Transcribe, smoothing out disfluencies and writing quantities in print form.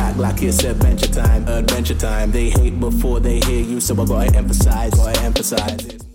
act like it's adventure time. They hate before they hear you, so I gotta emphasize.